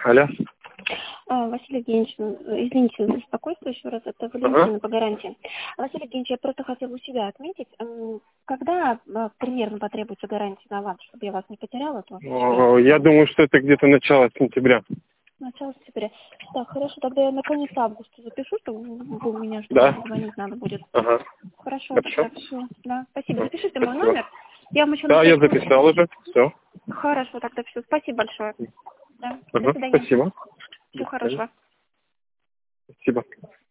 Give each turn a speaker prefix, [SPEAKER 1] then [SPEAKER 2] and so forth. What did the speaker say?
[SPEAKER 1] Алло.
[SPEAKER 2] Василий Евгеньевич, извините за беспокойство еще раз, это Валентина по гарантии. Василий Евгеньевич, я просто хотела у себя отметить, когда примерно потребуется гарантия на вас, чтобы я вас не потеряла тоже?
[SPEAKER 1] Я думаю, что это где-то начало сентября.
[SPEAKER 2] Начало сентября. Так, хорошо, тогда я на конец августа запишу, что у меня
[SPEAKER 1] Да.
[SPEAKER 2] звонить надо будет.
[SPEAKER 1] Ага.
[SPEAKER 2] Хорошо,
[SPEAKER 1] Хорошо.
[SPEAKER 2] тогда все. Да, спасибо. Запишите мой
[SPEAKER 1] Спасибо.
[SPEAKER 2] номер. Я вам еще
[SPEAKER 1] Да, я
[SPEAKER 2] напишу.
[SPEAKER 1] записал уже. Все.
[SPEAKER 2] Хорошо, тогда все. Спасибо большое. Да. До
[SPEAKER 1] Ага.
[SPEAKER 2] свидания.
[SPEAKER 1] Спасибо.
[SPEAKER 2] Всего хорошего.
[SPEAKER 1] Спасибо.